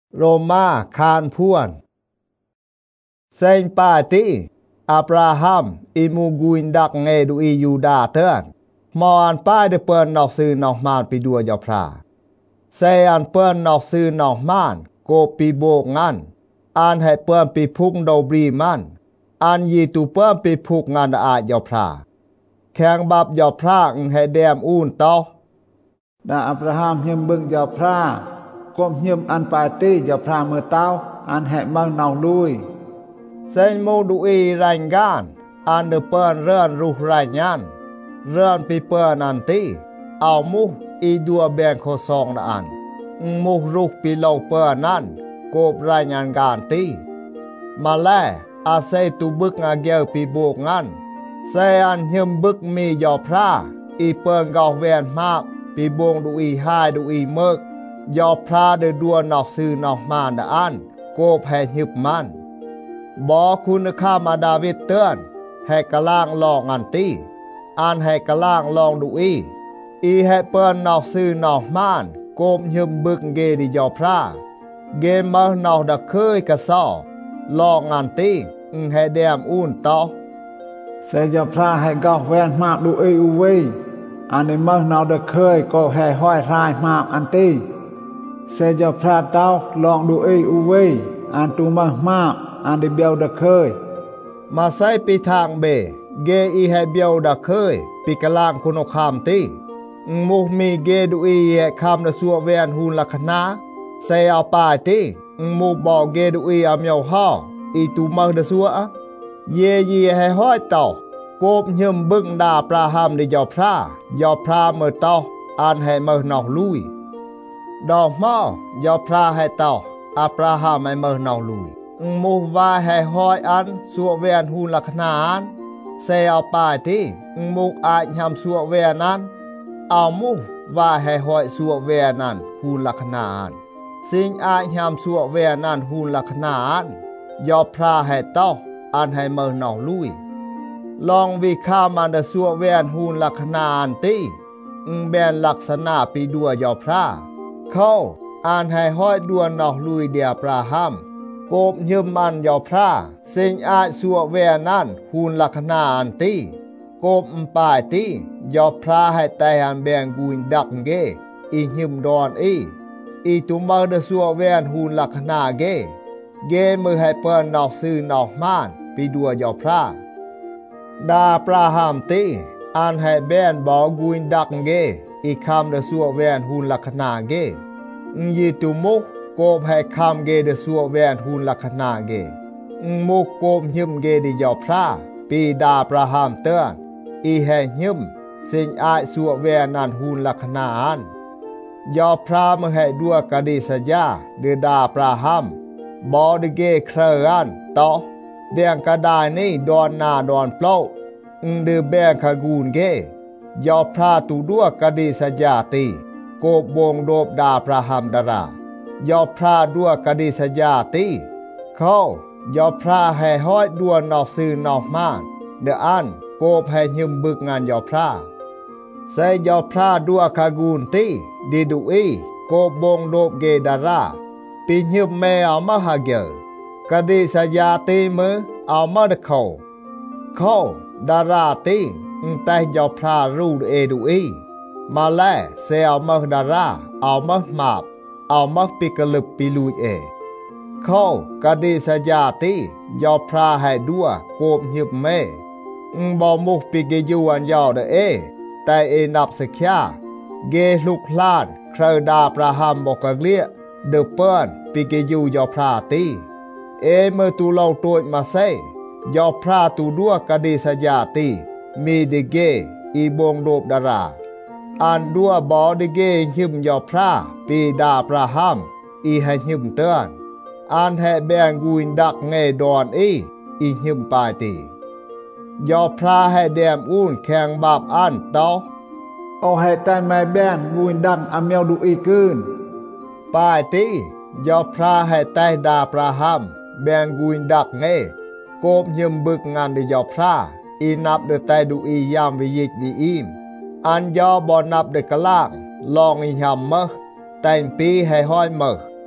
โรมาคานพวนเซนปาติอับราฮัมอิมูกุอินดักเงดูอียูดาเตือนมออันป้ายเดเปินนอกซื้อนอกมานไปดัวยาพระเซอันเปินนอกซื้อนอกมานโกปีโบกงันอันให้เปินปีพุกโดบรีมันอันยีตูเปินปีพุกงานอาญาพระแข่งบับยาพระให้แดมอูนต่อดาอับราฮัมเฮียมบึงยาพระก้มเฮียมอันปาตียาพระเมื่อเต้าอันให้มังเนาลุยเซนโมดูอีรายงานอันเดเปินเรื่อนรูรายงานเรื่อนปีเปินอันตีเอามุอีดัวแบงโคซองนอันมุรูปีโลเปินนั้นโกบรายงานการตีมาแลอาเซตุบึกงาเกลปีโบกงันเซอันเฮียมบึกมียอพระอีเปินกอแวนมากปีบงดูอีหายดูอีเมิกยอพระเดดัวนอกซื้อนอกมานดอันโกบให้หิบมันบอกคุณข้ามาดาวิดเตือนให้กะล่างลองอันตีอันให้กะล่างลองดูอีให้เปิ้นนอกซื้อนอกม่านโกมยืมบึกเกดิยอพระเกมมานอกดักเคยกะซ้อลองอันตีให้แดมอุ่นต่อเสยพระให้กอกแวนมากดูอุเวอันในเมื่อนอกดักเคยก็ให้ห้อยรายมากอันตีเสยพระเต้าลองดูอุเวอันตูมากอันได้เบียวดักเคยมาใส่ปีทางเบเกอีให้เบียวดักเคยปีกลางคุณคามตีมุมีเกดูอีให้คำดสัวเวียนหุนลักนาใส่เอาปาตีมุบอกเกดูอีเอาเมียวห่ออีตูมาดสัวเยีให้ห้อยต่อโกบยืมบึงดาปลาหามในยอพระเมื่อต่ออันให้เมื่อนอกลุยดอกหม้อยอพระให้ต่ออับราฮัมให้เมื่อนอกลุยมูวาให้หอยอันสัวเวียนหุนลักนานเซเอาปาที่มุกอาจยำสัวเวียนนั้นเอามูวาให้หอยสัวเวียนนั้นหุนลักนานสิ่งอาจยำสัวเวียนนั้นหุนลักนานยอพระให้ต่ออันให้เมื่อนอกลุยลองวิข้ามันดสัวเวียนหุนลักนานตีแบนลักษณะปีดัวยอพระเขาอันให้หอยดวนนอกลุยเดียปราฮัมโกบยืมมันยอพระสิ่งอาจสัวเวนั่นหุนลักนาอันตีโกบปายตียอพระให้แต่อันแบงกุนดักเกอีหิมดอนอีตุมาเดสัวเวนหุนลักนาเกมือให้เปิ้นนอกซื้อนอกม่านปีดัวยอพระดาปราหามตีอันให้แบนบอกกุนดักเกอีคำเดสัวเวนหุนลักนาเกยีตุมุกโกบให้คำเกเดสัวแวนหุนลักนาเกมุกโกมหิมเกดิยอพระปีดาปราหามเตือนอีแห่หิมสิ่งอาสัวแวนนันหุนลักนานยอพระมือให้ดัวกะดิสยาเดดาปราหามบอดเกเครันต่อเดียงกระดายนี่ดอนนาดอนเปล่าเดแบงขกูนเกยอพระตูดัวกะดิสยาตีโกบบงโดบดาปราหามดารายอพระดัวกะดิสยาตีเขายอพระให้ห้อยดัวนอกซื้อนอกม่านเดอันโกบให้ยืมบึกงานยอพระใส่ยอพระดัวขกูนตีดิดูอีโกบบงโดบเกดาราปียืมแม่เอามาหาเกกะดิสยาตีมือเอามาเดเขาดาราตีแต่ยอพระรูดูอีมาแลเซเอามาดาราเอามามาบเอามักปิกลึบปิลุยเขากะดิสยาตียอพระให้ดัวโกบหิบเมบอมุกปิกยูอันยาวเดแต่นับสักยาเกลุกลานเครดาปราหามบอกกะเกลียเดเปิ้นปิกยูยอพระตีเมื่อตูเราตัวมาเซยอพระตูดัวกะดิสยาตีมีเดเกอีบงโดบดาราอันดัวบอดเกหิมยอพระปีดาปราหามอีให้หิมเตือนอันให้แบงกุนดักเงดอนอีหิมปายตียอพระให้แดมอุ่นแข่งบาปอันต่อเอาให้แต่แม่แบงกุนดักอเมียวดูอีกืนปายตียอพระให้แต่ดาปราหามแบงกุนดักเงโกบหิมบึกงานดิยอพระอีนับเดแต่ดูอียามวิยิกวิอิมอันยอบอนับเดกล่างลองอีหำเมแต่งปีให้ห้อยเม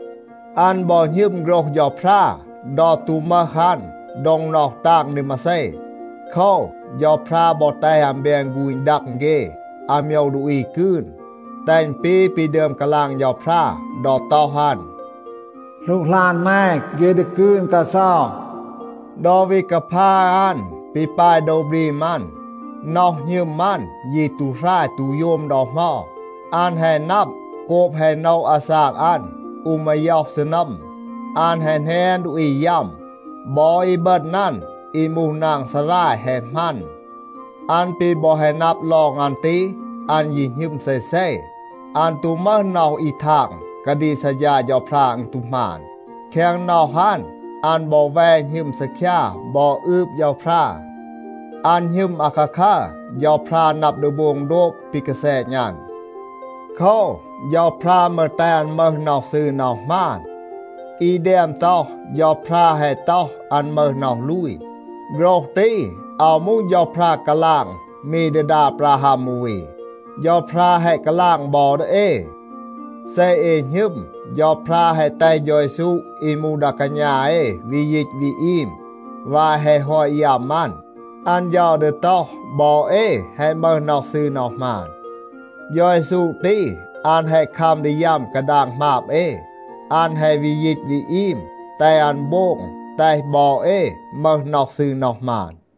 อันบ่ยืมโรคยอพระดอตูมาหันดงนอกต่างนิมาเซเขายอพระบ่แต่อันเบียงกุยดักเกอาเมียวดูอีคืนแต่งปีเดิมกลางยอพระดอเต้าหันลูกหลานแม่เกดคืนกะซ้อดอวิกพาอันปีปายโดบรีมันนอกยืมมันยีตูร่ายตูโยมดอกหม้ออันแห่นับโกบแห่นเอาอาสากอันอุมายอกสนมอันแห่แหนดูอีย่ำบออีเบิดนั่นอีมูนางสลายแห่มันอันปีบอแห่นับลองอันตีอันยิหิมเซอันตุมันนอกอีทางกะดีสยายอพรางตุมานแข่งนอกหันอันบอแวงหิมสขยาบออึบยอพราอันหิมอาคาคายอพรานับดบวงโดบปิกเสยันเขายอพราเมื่อแต่นเมื่อนอกซื้อนอกม่านอีเดียมตอยอพราให้ตออันเมื่อนอกลุยโรคตีเอามุยอพรากะล่างมีเดดาปราหามุยยอพราให้กะล่างบอดเอเซเอหิมยอพราให้ไตยอยสุอิมูดากัญญาวิยิกวิอิมว่าให้หอยยามันอันยอเดตอบอให้เมื่อนอกซื้อนอกม่านยอยสุตีอันให้คำดิยามกระด่างมาบอันให้วิยิกวิอิมแต่อันโบงแต่บอเมื่อนอกซื้อนอกม่าน